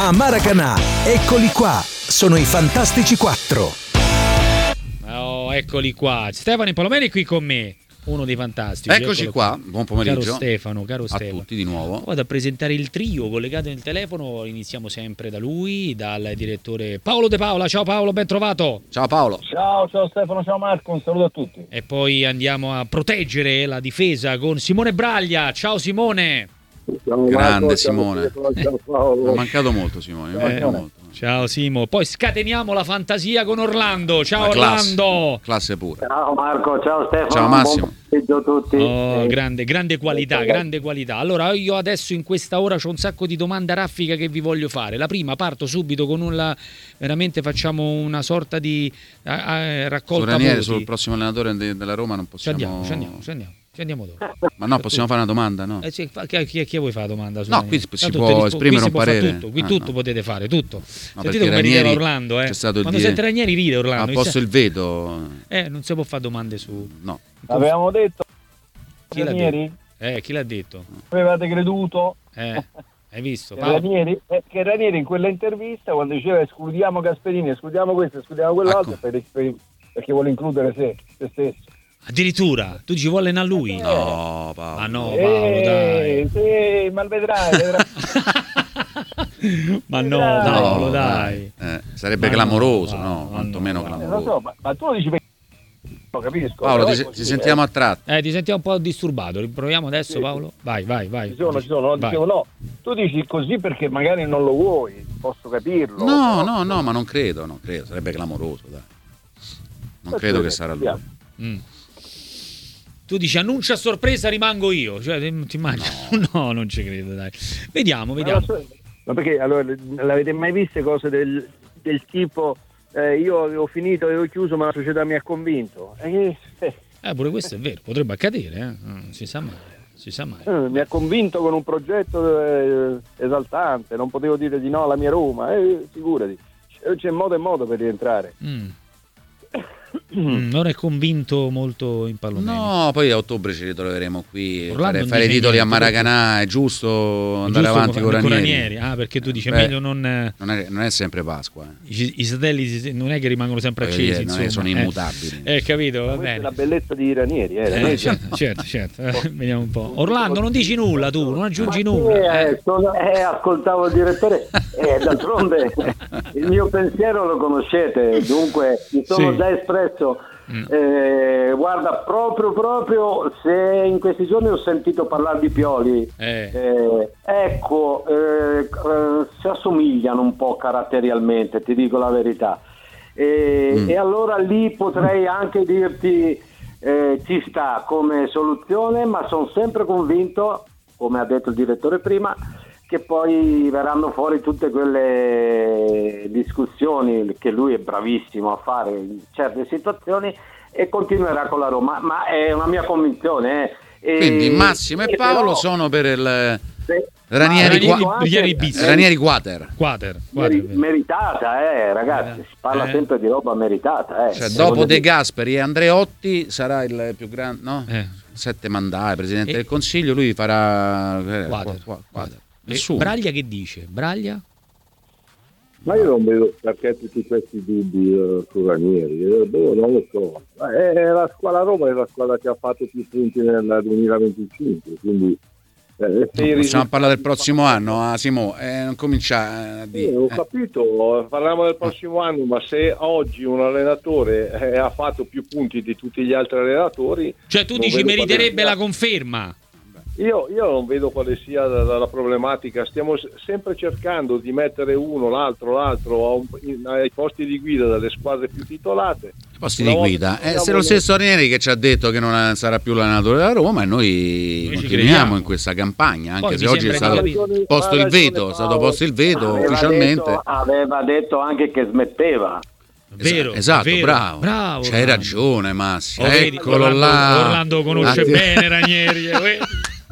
a Maracanã. Eccoli qua, sono i Fantastici 4. Oh, eccoli qua. Stefano Palomeni è qui con me. Uno dei fantastici. Eccoci qua, buon pomeriggio. Caro Stefano. A tutti di nuovo. Vado a presentare il trio collegato nel telefono. Iniziamo sempre da lui, dal direttore Paolo De Paola. Ciao Paolo, ben trovato. Ciao Paolo. Ciao Stefano, ciao Marco, un saluto a tutti. E poi andiamo a proteggere la difesa con Simone Braglia. Ciao Simone. Ciao, Grande Marco, Simone. ciao Paolo. Mi è mancato molto Simone, mi manca molto. Ciao Simo. Poi scateniamo la fantasia con Orlando. Ciao Orlando. Classe pure. Ciao Marco, ciao Stefano. Ciao Massimo. Buon pomeriggio a tutti. Oh, grande qualità. Allora, io adesso in questa ora c'ho un sacco di domande a raffica che vi voglio fare. La prima, parto subito con veramente facciamo una sorta di raccolta voti. Sul prossimo allenatore della Roma non possiamo. Ci andiamo dopo. Ma no, possiamo fare una domanda, no? Sì, chi vuoi fare la domanda? No, qui si può esprimere un parere. Qui tutto potete fare, tutto. No, Sentite come rideva Orlando, c'è stato quando sente Ranieri ride Orlando. Ha posto il veto. Non si può fare domande su. No. Avevamo detto Chi l'ha Ranieri? detto? Chi l'ha detto? Avevate creduto? Hai visto? Che Ranieri in quella intervista quando diceva escludiamo Gasperini, escludiamo questo, escludiamo quell'altro, perché vuole includere se stesso. Addirittura tu ci vuole allenare lui? No, Paolo. Ma no, Paolo, dai. Sì, ma vedrai. Ma no, Paolo, dai. Sarebbe clamoroso, no? Quantomeno clamoroso. Lo so, ma tu lo dici perché lo capisco. Paolo, ti sentiamo attratto. Ti sentiamo un po' disturbato. Riproviamo adesso, Paolo? Vai. Ci sono. Dicevo, no. Tu dici così perché magari non lo vuoi, posso capirlo. No, ma non credo. Sarebbe clamoroso, dai. Non credo che sarà lui. Tu dici annuncia a sorpresa, rimango io. Cioè, ti immagini? No, non ci credo, dai. Vediamo. Ma perché allora l'avete mai viste cose del tipo io avevo finito, avevo chiuso, ma la società mi ha convinto? Pure questo è vero, potrebbe accadere, non si sa mai. Mi ha convinto con un progetto esaltante, non potevo dire di no alla mia Roma, figurati. C'è modo e modo per rientrare. Non è convinto molto in Palomeni. No, poi a ottobre ci ritroveremo qui. Orlando fare titoli a Maracanã. È giusto andare avanti con Ranieri. Perché tu dici meglio non è sempre Pasqua. I satelliti non è che rimangono sempre accesi, sono immutabili. Capito? Va bene. È la bellezza di Ranieri. Certo. Vediamo un po'. Orlando, non dici nulla tu, non aggiungi nulla. Ascoltavo il direttore d'altronde il mio pensiero lo conoscete, dunque mi sono già espresso. Guarda, proprio se in questi giorni ho sentito parlare di Pioli, si assomigliano un po' caratterialmente, ti dico la verità, e allora lì potrei anche dirti ci sta come soluzione, ma sono sempre convinto, come ha detto il direttore prima, che poi verranno fuori tutte quelle discussioni che lui è bravissimo a fare in certe situazioni e continuerà con la Roma, ma è una mia convinzione. Quindi Massimo e Paolo sono per il Ranieri Quater. Meritata, ragazzi, si parla sempre di roba meritata. Cioè, dopo De Gasperi e Andreotti sarà il più grande, no? 7 mandati, Presidente del Consiglio, lui farà Quater. Braglia che dice? Braglia? Ma io non vedo perché tutti questi dubbi su Ranieri, non lo so. La Roma è la squadra che ha fatto più punti nel 2025, quindi possiamo parlare del prossimo anno, Simo, non comincia a dire. Ho capito, parliamo del prossimo anno, ma se oggi un allenatore ha fatto più punti di tutti gli altri allenatori, cioè tu dici meriterebbe la conferma? Io non vedo quale sia la problematica. Stiamo sempre cercando di mettere uno, l'altro ai posti di guida delle squadre più titolate. Posti di guida, se lo stesso Ranieri che ci ha detto che non sarà più l'allenatore della Roma, e noi continuiamo in questa campagna, anche se oggi è stato posto il veto, ufficialmente. Aveva detto anche che smetteva. Vero, esatto, vero. Bravo. C'hai ragione, Massimo. Eccolo là. Orlando conosce bene Ranieri.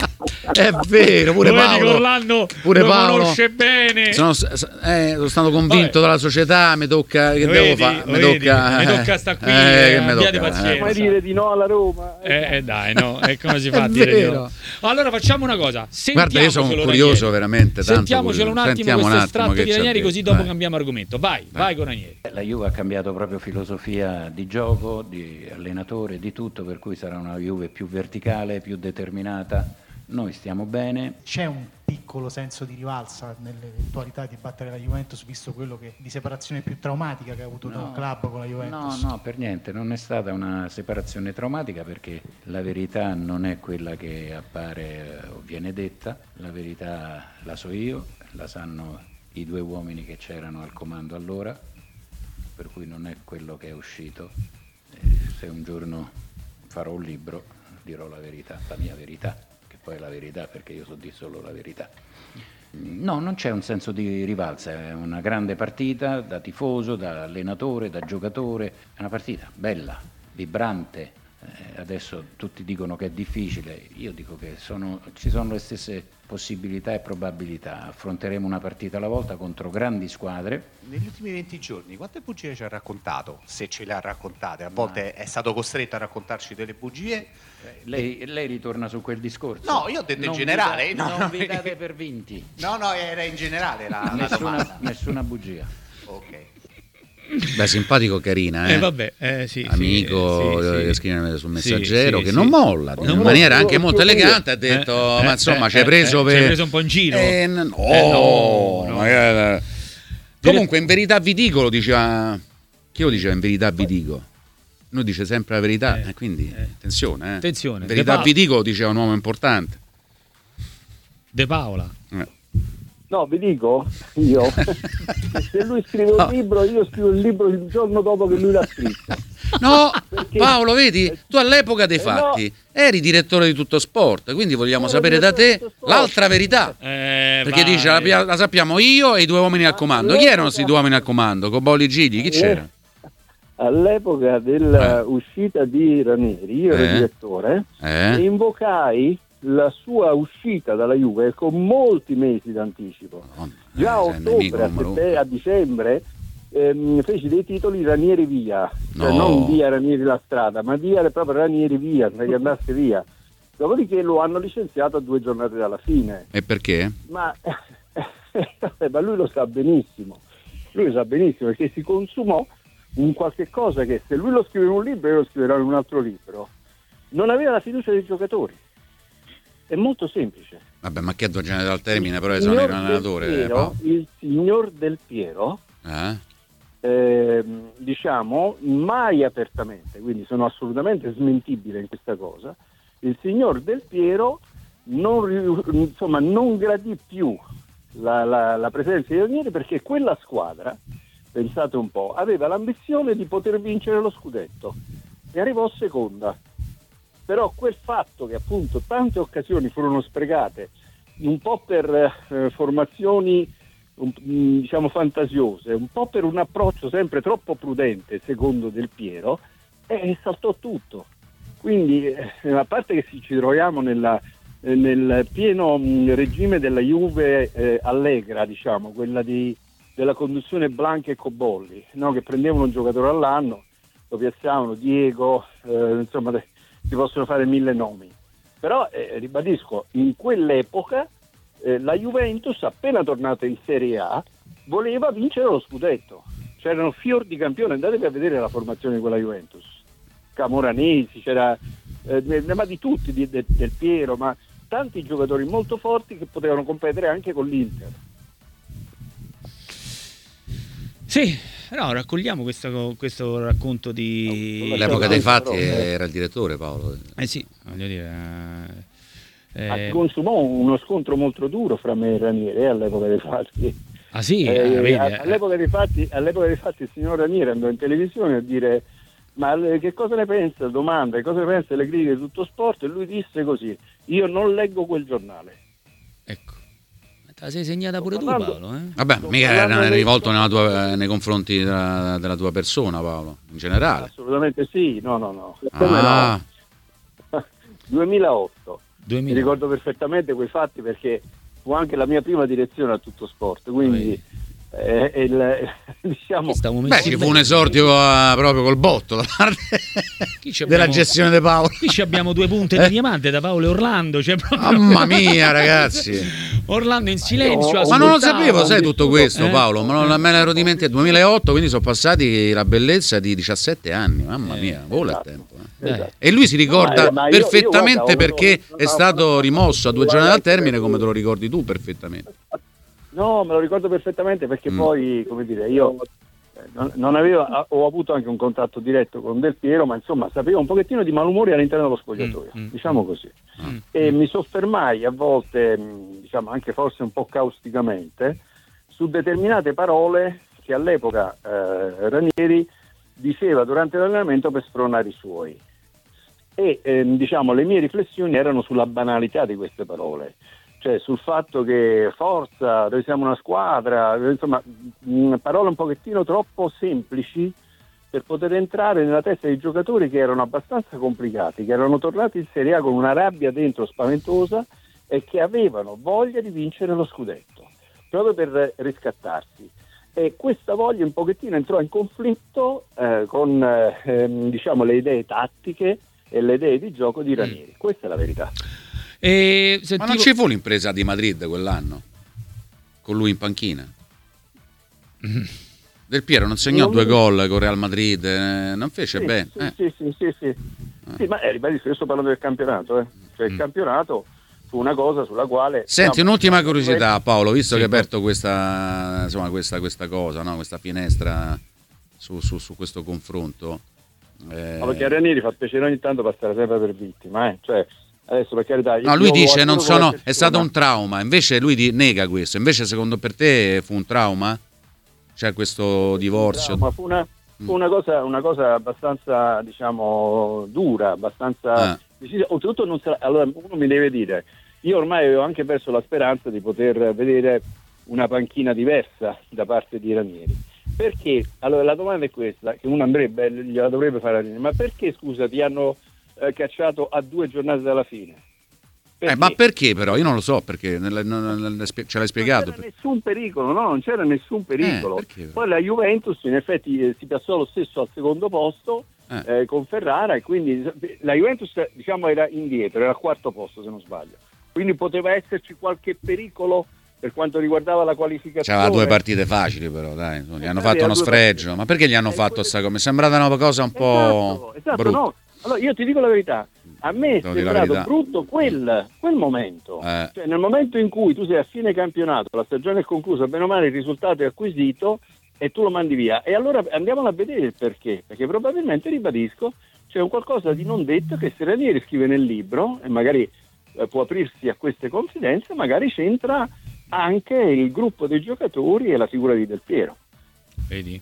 È vero, pure Paolo. Orlando pure lo Paolo conosce bene. Sono stato convinto dalla società, mi tocca che devo fare? Mi tocca sta qui, abbiate pazienza. Come dire di no alla Roma? Dai, no, e come si fa a dire di no? Allora facciamo una cosa. Guarda, io sono curioso veramente tanto. Sentiamocelo un attimo questo estratto di Ranieri, così dopo cambiamo argomento. Vai con Ranieri. La Juve ha cambiato proprio filosofia di gioco, di allenatore, di tutto, per cui sarà una Juve più verticale, più determinata. Noi stiamo bene. C'è un piccolo senso di rivalsa nell'eventualità di battere la Juventus, visto quello di separazione più traumatica che ha avuto il club con la Juventus? No, per niente, non è stata una separazione traumatica, perché la verità non è quella che appare o viene detta. La verità la so io, la sanno i due uomini che c'erano al comando allora, per cui non è quello che è uscito. Se un giorno farò un libro dirò la verità, la mia verità, che poi è la verità, perché io so di solo la verità. No, non c'è un senso di rivalsa, è una grande partita da tifoso, da allenatore, da giocatore, è una partita bella, vibrante. Adesso tutti dicono che è difficile, io dico che ci sono le stesse possibilità e probabilità. Affronteremo una partita alla volta contro grandi squadre. Negli ultimi 20 giorni quante bugie ci ha raccontato? Se ce le ha raccontate, a volte è stato costretto a raccontarci delle bugie. Lei ritorna su quel discorso? No, io ho detto in generale. Non vi date per vinti. No, era in generale la domanda. Nessuna bugia. Ok. Beh, simpatico, carina, sì, amico, che scrive sul Messaggero, che non molla, in maniera anche molto elegante, ha detto, ma insomma, ci hai preso un po' in giro. No. Comunque, in verità vi dico, lo diceva, chi lo diceva in verità vi dico? Noi dice sempre la verità, quindi attenzione. Attenzione. In verità vi dico, lo diceva un uomo importante. De Paola. No, vi dico io, se lui scrive un libro, io scrivo il libro il giorno dopo che lui l'ha scritto. No, perché... Paolo, vedi, tu all'epoca dei fatti eri direttore di Tutto Sport, quindi vogliamo sapere da te l'altra verità. Perché dice, la sappiamo io e i due uomini al comando. Chi erano questi due uomini al comando? Cobolli Gigli, chi c'era? All'epoca dell'uscita di Ranieri, io ero direttore, e invocai la sua uscita dalla Juve con molti mesi d'anticipo. Già a ottobre, a dicembre feci dei titoli Ranieri via, cioè non via Ranieri la strada, ma via proprio Ranieri via, che andasse via. Dopodiché lo hanno licenziato a 2 giornate dalla fine. E perché? Ma lui lo sa benissimo. Lui lo sa benissimo perché si consumò un qualche cosa che se lui lo scrive in un libro, io lo scriverò in un altro libro. Non aveva la fiducia dei giocatori. È molto semplice. Vabbè, ma che è 2 giornate dal termine, però sono un allenatore. Il signor Del Piero, diciamo, mai apertamente, quindi sono assolutamente smentibile in questa cosa, il signor Del Piero non gradì più la presenza di Ranieri, perché quella squadra, pensate un po', aveva l'ambizione di poter vincere lo scudetto e arrivò seconda. Però quel fatto che appunto tante occasioni furono sprecate un po' per formazioni diciamo fantasiose, un po' per un approccio sempre troppo prudente secondo Del Piero, saltò tutto. Quindi a parte che ci troviamo nel pieno regime della Juve allegra, diciamo, quella della conduzione Blanca e Cobolli, no? Che prendevano un giocatore all'anno, lo piazzavano, Diego, insomma si possono fare 1000 nomi, però ribadisco, in quell'epoca la Juventus, appena tornata in Serie A, voleva vincere lo scudetto. C'erano fior di campioni, andatevi a vedere la formazione di quella Juventus, Camoranesi, c'era ma di tutti, Del Piero, ma tanti giocatori molto forti che potevano competere anche con l'Inter. Sì, no, raccogliamo questo racconto di... L'epoca dei fatti era il direttore, Paolo. Sì, voglio dire... Si consumò uno scontro molto duro fra me e Ranieri all'epoca dei fatti. Ah sì? All'epoca dei fatti il signor Ranieri andò in televisione a dire: ma che cosa ne pensa? Domanda, che cosa ne pensa delle critiche di Tutto Sport? E lui disse così: io non leggo quel giornale. Ecco. Te la sei segnata pure tu, Paolo? Vabbè, mica era rivolto nei confronti della tua persona, Paolo, in generale. Assolutamente sì, no. 2008. Mi ricordo perfettamente quei fatti perché fu anche la mia prima direzione a Tutto Sport, quindi diciamo ci fu un esordio proprio col botto da parte della gestione di Paolo. Qui abbiamo 2 punte di diamante da Paolo e Orlando, mamma mia ragazzi, Orlando in silenzio ma non lo sapevo, sai tutto questo Paolo, ma non me l'ero dimenticato. 2008, quindi sono passati la bellezza di 17 anni, mamma mia, vola il tempo. E lui si ricorda perfettamente perché è stato rimosso a 2 giornate dal termine, come te lo ricordi tu perfettamente. No, me lo ricordo perfettamente perché poi, come dire, io non avevo, ho avuto anche un contatto diretto con Del Piero, ma insomma sapevo un pochettino di malumori all'interno dello spogliatoio, diciamo così. E mi soffermai a volte, diciamo anche forse un po' causticamente, su determinate parole che all'epoca Ranieri diceva durante l'allenamento per spronare i suoi. E diciamo le mie riflessioni erano sulla banalità di queste parole. Cioè sul fatto che forza, noi siamo una squadra, insomma parole un pochettino troppo semplici per poter entrare nella testa dei giocatori che erano abbastanza complicati, che erano tornati in Serie A con una rabbia dentro spaventosa e che avevano voglia di vincere lo scudetto, proprio per riscattarsi. E questa voglia un pochettino entrò in conflitto con diciamo le idee tattiche e le idee di gioco di Ranieri. Questa è la verità. Ma non ci fu l'impresa di Madrid quell'anno con lui in panchina? Del Piero non segnò 2 gol con Real Madrid, non fece bene. Sì, ma ribadisco, io sto parlando del campionato, cioè il campionato fu una cosa sulla quale... Senti, un'ultima curiosità Paolo, visto che hai aperto questa cosa, no? Questa finestra su questo confronto. Perché a Ranieri fa piacere ogni tanto passare sempre per vittima, cioè... Adesso per carità, no, lui dice è stato un trauma, invece lui nega questo, invece secondo per te fu un trauma? Cioè questo divorzio? Ma fu una cosa abbastanza, diciamo, dura, abbastanza decisa. Oltretutto allora uno mi deve dire, io ormai avevo anche perso la speranza di poter vedere una panchina diversa da parte di Ranieri. Perché? Allora la domanda è questa, che uno gliela dovrebbe fare a Ranieri, ma perché scusa ti hanno cacciato a 2 giornate dalla fine? Ma perché però? Io non lo so, perché ce l'hai spiegato. Non c'era nessun pericolo, non c'era nessun pericolo. Poi la Juventus in effetti si piazzò lo stesso al secondo posto con Ferrara e quindi la Juventus diciamo era indietro, era al 4º posto se non sbaglio. Quindi poteva esserci qualche pericolo per quanto riguardava la qualificazione. C'aveva 2 partite facili però, dai, gli hanno fatto uno sfregio. Ma perché gli hanno fatto sta cosa? Mi è sembrata una cosa un po' brutta. No. Allora io ti dico la verità, a me è sembrato brutto quel momento, cioè nel momento in cui tu sei a fine campionato, la stagione è conclusa, bene o male il risultato è acquisito e tu lo mandi via. E allora andiamo a vedere il perché probabilmente, ribadisco, c'è un qualcosa di non detto che se Ranieri scrive nel libro e magari può aprirsi a queste confidenze, magari c'entra anche il gruppo dei giocatori e la figura di Del Piero. Vedi?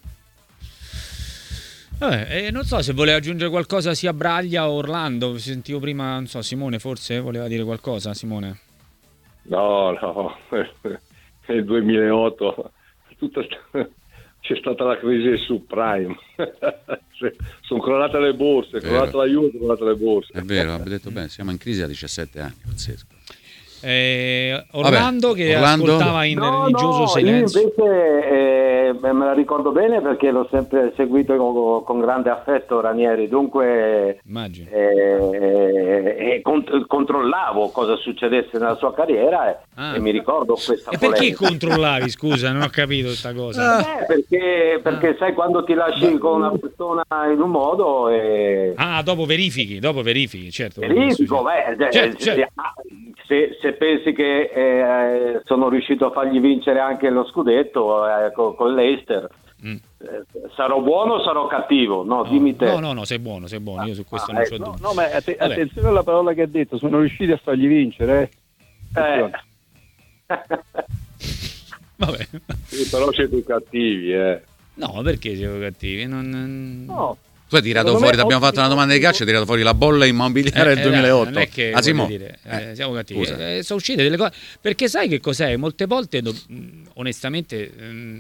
Non so se voleva aggiungere qualcosa sia Braglia o Orlando. Sentivo prima, non so, Simone forse voleva dire qualcosa. Simone? No, nel 2008 c'è stata la crisi subprime. Sono crollate le borse, crollata la Juve, crollate le borse. È vero, avete detto bene, siamo in crisi a 17 anni, pazzesco. Orlando che ascoltava in religioso silenzio. Io invece me la ricordo bene perché l'ho sempre seguito con grande affetto Ranieri, dunque controllavo cosa succedesse nella sua carriera e mi ricordo questa polemica. E perché controllavi? Scusa, non ho capito questa cosa. Perché sai quando ti lasci con una persona in un modo dopo verifichi, certo. Verifico, se pensi che sono riuscito a fargli vincere anche lo scudetto con l'Eister, sarò buono o sarò cattivo? No, dimmi te. No, sei buono, io su questo non c'ho dubbio. No, ma attenzione alla parola che ha detto, sono riusciti a fargli vincere. Vabbè. Sì, però siete cattivi, No, perché siamo cattivi? No. Tu hai tirato fuori, ti abbiamo fatto una domanda di calcio, hai tirato fuori la bolla immobiliare del 2008. Non è che siamo cattivi. Sono uscite delle cose. Perché sai che cos'è? Molte volte, onestamente,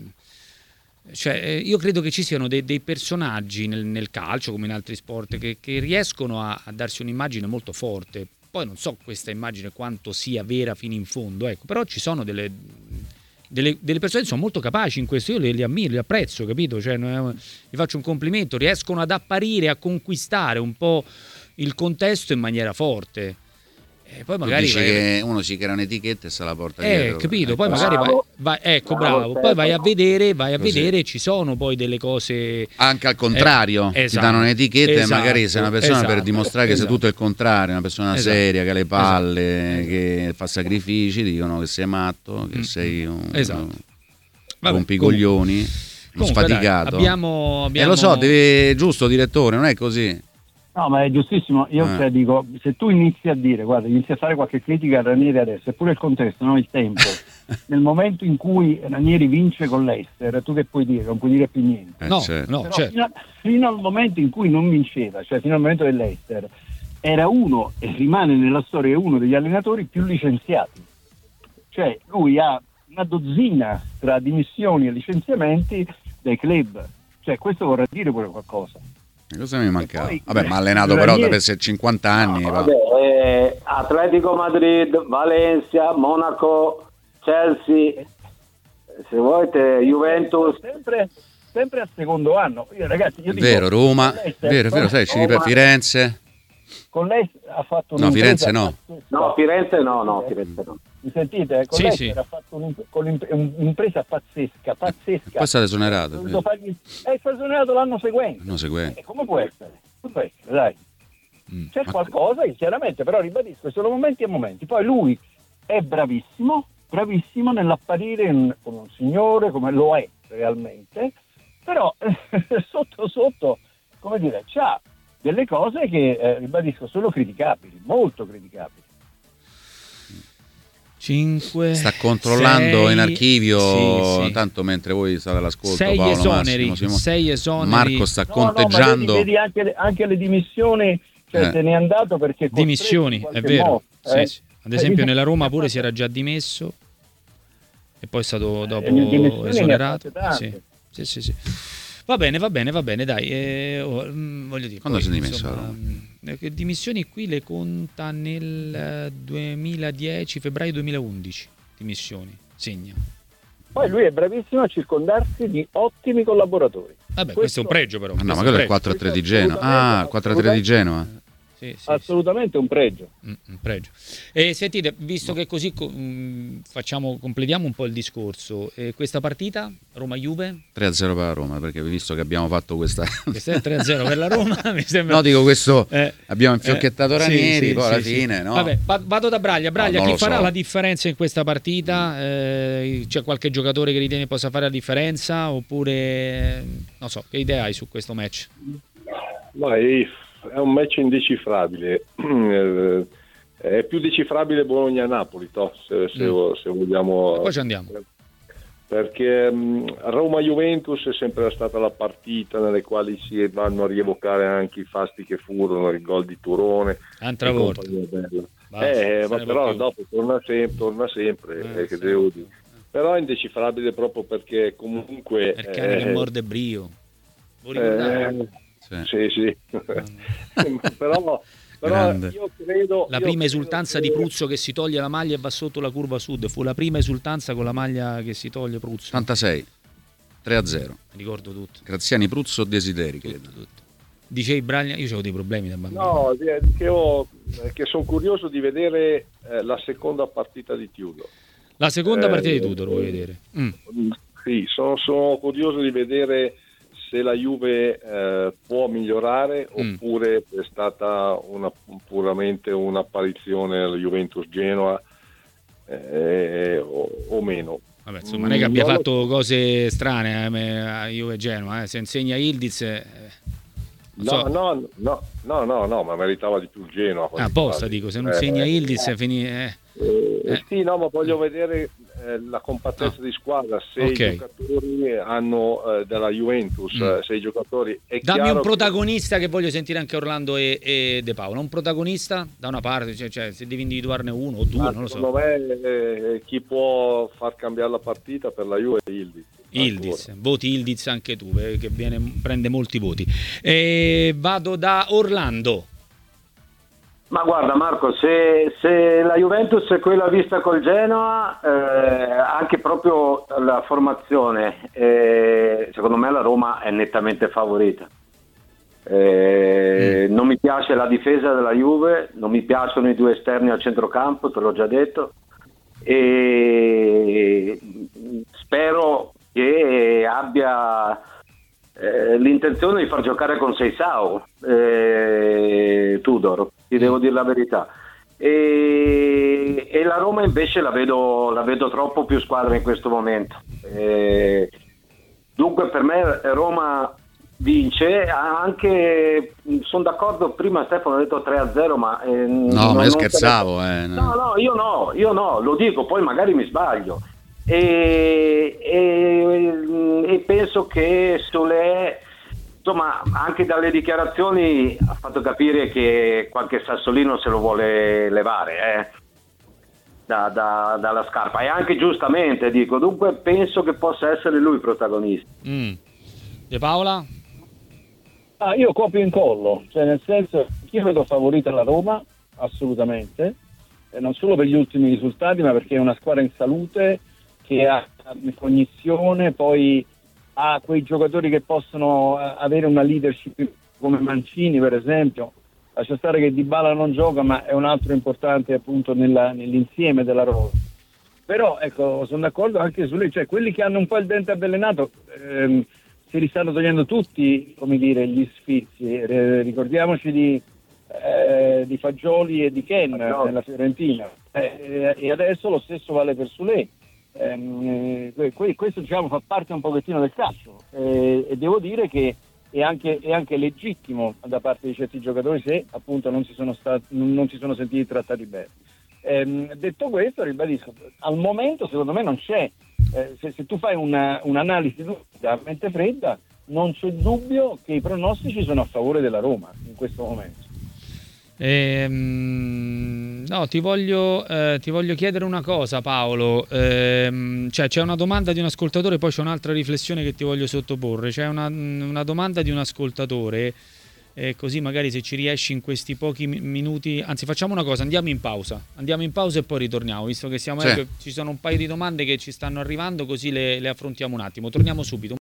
io credo che ci siano dei personaggi nel calcio, come in altri sport, che riescono a darsi un'immagine molto forte. poi non so questa immagine quanto sia vera fino in fondo, ecco, però ci sono delle persone che sono molto capaci in questo, io li ammiro, li apprezzo, capito? Cioè, gli faccio un complimento, riescono ad apparire, a conquistare un po' il contesto in maniera forte. E poi magari dice che uno si crea un'etichetta e se la porta dietro. Capito? Poi magari vai ecco, bravo. Poi vai a vedere, ci sono poi delle cose anche al contrario, ti danno un'etichetta e magari sei una persona per dimostrare che sei tutto il contrario, una persona seria, che ha le palle, che fa sacrifici, dicono che sei matto, che sei un rompicoglioni, uno sfaticato. Dai, abbiamo... lo so, giusto direttore, non è così. No, ma è giustissimo. Io dico, se tu inizi a dire, guarda, inizi a fare qualche critica a Ranieri adesso, eppure il contesto, non il tempo, nel momento in cui Ranieri vince con l'Ester, tu che puoi dire? Non puoi dire più niente. Fino al momento in cui non vinceva, cioè fino al momento dell'Ester, era uno e rimane nella storia uno degli allenatori più licenziati. Cioè lui ha una dozzina tra dimissioni e licenziamenti dai club. Cioè questo vorrà dire pure qualcosa. Cosa mi mancava? Vabbè, ma ha allenato però da 50 anni. Atletico Madrid, Valencia, Monaco, Chelsea, se volete Juventus. Sempre al secondo anno. Ragazzi, io dico, vero, Roma, vero, sai, ci per Firenze. Con lei ha fatto Firenze no. No, Firenze no. Mi sentite? Con lei ha fatto un'impresa pazzesca. Poi è stato esonerato. È stato esonerato l'anno seguente. E come può essere? Dai. C'è qualcosa, chiaramente, però ribadisco, sono momenti e momenti. Poi lui è bravissimo nell'apparire come un signore, come lo è realmente, però sotto, come dire, c'ha delle cose che, ribadisco, sono criticabili, molto criticabili. 5 sta controllando 6, in archivio sì. Tanto mentre voi state all'ascolto 6 Paolo, esoneri, Massimo, 6 esoneri. Marco sta conteggiando ma vedi anche le dimissioni, cioè se n'è andato perché dimissioni, è vero, sì. Ad esempio nella Roma pure si era già dimesso e poi è stato dopo esonerato. Sì. Va bene, dai. Voglio dire. Quando si è dimesso? Le dimissioni qui le conta nel 2010, febbraio 2011. Dimissioni, segna. Poi lui è bravissimo a circondarsi di ottimi collaboratori. Vabbè, questo è un pregio però. No, ma quello è il 4-3 di Genoa. 4-3 di Genoa. Sì, assolutamente un pregio. Un pregio. E sentite, visto che così completiamo un po' il discorso, questa partita Roma-Juve 3-0 per la Roma, perché visto che abbiamo fatto questa 3-0 per la Roma mi sembra... No, dico questo, abbiamo infiocchettato Ranieri, poi alla fine no? Vabbè, vado da Braglia, chi farà la differenza in questa partita? C'è qualche giocatore che ritiene possa fare la differenza, oppure non so, che idea hai su questo match? È un match indecifrabile, è più decifrabile Bologna-Napoli, se vogliamo. Poi ci andiamo. Perché Roma-Juventus è sempre stata la partita nelle quali si vanno a rievocare anche i fasti che furono, il gol di Turone. Altra volta. Ma però dopo torna sempre, che devo dire. Però è indecifrabile proprio perché comunque... Il cane che morde brio. Vuoi ricordare? Sì. però io credo la prima esultanza di Pruzzo che si toglie la maglia e va sotto la curva sud, fu la prima esultanza con la maglia che si toglie Pruzzo. 86 3-0, ricordo tutto. Graziani, Pruzzo, Desideri, credo. Dicevi Braglia, io avevo dei problemi da bambino. No, che sono curioso di vedere la seconda partita di Tudor. La seconda partita di Tudor vuoi vedere? Sì, sono curioso di vedere se la Juve può migliorare oppure è stata puramente un'apparizione alla Juventus Genoa o meno. Vabbè, insomma, non è che abbia fatto cose strane a Juve Genoa, se insegna Ildiz no, ma meritava di più il Genoa. Apposta dico, se non segna Ildiz sì, no, ma voglio vedere la compattezza di squadra, se i giocatori hanno della Juventus, se i giocatori dammi un protagonista che voglio sentire anche Orlando e De Paolo, un protagonista da una parte, cioè se devi individuarne uno o due, non lo so. Secondo me chi può far cambiare la partita per la Juve è Ildiz, voti Ildiz anche tu, che prende molti voti. Vado da Orlando. Ma guarda Marco, se la Juventus è quella vista col Genoa, anche proprio la formazione, secondo me la Roma è nettamente favorita. Non mi piace la difesa della Juve, non mi piacciono i due esterni al centrocampo, te l'ho già detto, e spero che abbia l'intenzione di far giocare con Seisao Tudor, ti devo dire la verità, e la Roma invece la vedo troppo più squadra in questo momento, dunque per me Roma vince. Anche sono d'accordo, prima Stefano ha detto 3-0, ma ma io scherzavo, no, io no, lo dico, poi magari mi sbaglio. E penso che Solé, insomma, anche dalle dichiarazioni ha fatto capire che qualche sassolino se lo vuole levare dalla scarpa, e anche giustamente, dico, dunque penso che possa essere lui protagonista. De Paola? Io copio e incollo, cioè nel senso, io vedo favorita la Roma assolutamente, non solo per gli ultimi risultati, ma perché è una squadra in salute, che ha cognizione, poi ha quei giocatori che possono avere una leadership come Mancini per esempio. Lascia stare che Dybala non gioca, ma è un altro importante appunto nell'insieme della Roma. Però ecco, sono d'accordo anche su lei, cioè quelli che hanno un po' il dente avvelenato si li stanno togliendo tutti, come dire, gli sfizi. Ricordiamoci di Fagioli e di Ken nella Fiorentina, e adesso lo stesso vale per Solé. Questo diciamo fa parte un pochettino del calcio, e devo dire che è anche legittimo da parte di certi giocatori se appunto non si sono sentiti trattati bene. Detto questo, ribadisco, al momento secondo me non c'è, se tu fai un'analisi a mente fredda, non c'è dubbio che i pronostici sono a favore della Roma in questo momento. No, ti voglio chiedere una cosa, Paolo. Cioè, c'è una domanda di un ascoltatore, poi c'è un'altra riflessione che ti voglio sottoporre. C'è una domanda di un ascoltatore, così magari se ci riesci in questi pochi minuti, anzi facciamo una cosa, andiamo in pausa e poi ritorniamo, visto che ci sono un paio di domande che ci stanno arrivando, così le affrontiamo un attimo. Torniamo subito.